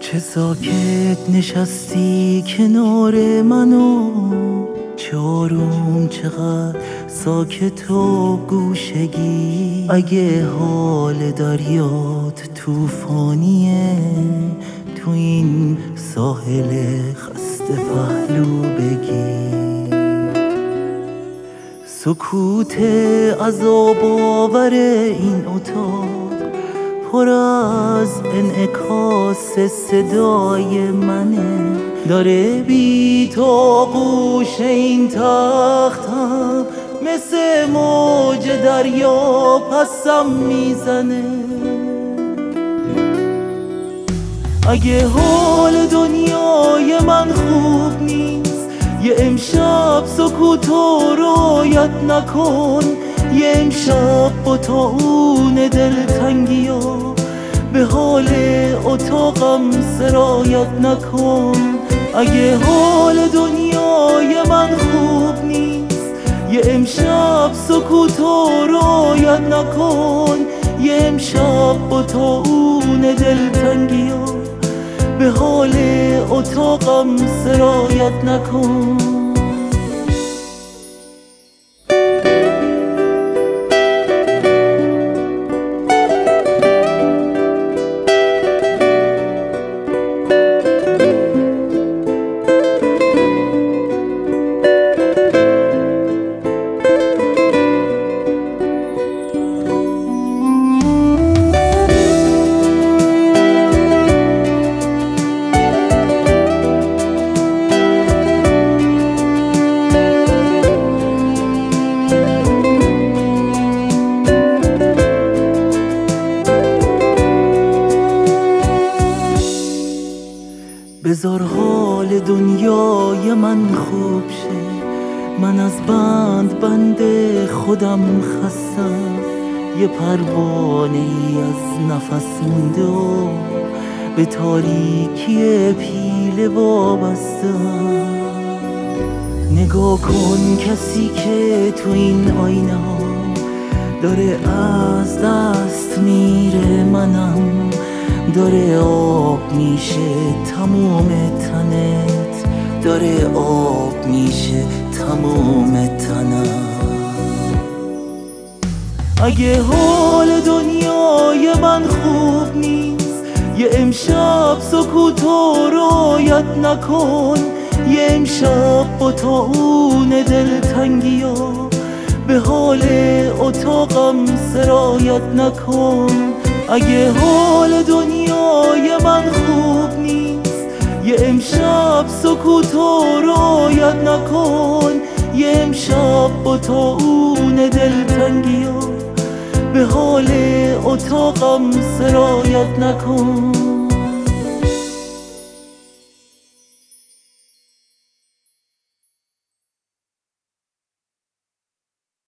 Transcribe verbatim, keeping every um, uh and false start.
چه ساکت نشستی کنار منو، چه آروم چقدر ساکت و گوشگی. اگه حال دریات طوفانیه، تو این ساحل خسته پهلو بگی. سکوت عذاب آور این اتاق پر از انعکاس صدای منه، داره بی تو آغوش این تختم مثل موج دریا پسم میزنه. اگه حال دنیای من خوب نیست، یه امشب سکوتو رعایت نکن. یه امشب با طاعون دلتنگیا به حال اتاقم سرایت نکن. اگه حال دنیای من خوب نیست، یه امشب سکوتو رعایت نکن. یه امشب با طاعون دلتنگیا به حال اتاقم سرایت نکن. بذار حال دنیای من خوب شه، من از بند بند خودم خستم. یه پروانه ای از نفس مونده و به تاریکی پیله وابستم. نگاه کن کسی که تو این آینه ها داره از دست میره، منم داره آب میشه تموم تنت، داره آب میشه تموم تنم. اگه حال دنیای من خوب نیست، یه امشب سکوتو رعایت نکن. یه امشب با طاعون دلتنگیا به حال اتاقم سرایت نکن. اگه حال دنیای من خوب نیست، یه امشب سکوتو رعایت نکن. یه امشب با طاعون دلتنگیا به حال اتاقم سرایت نکن.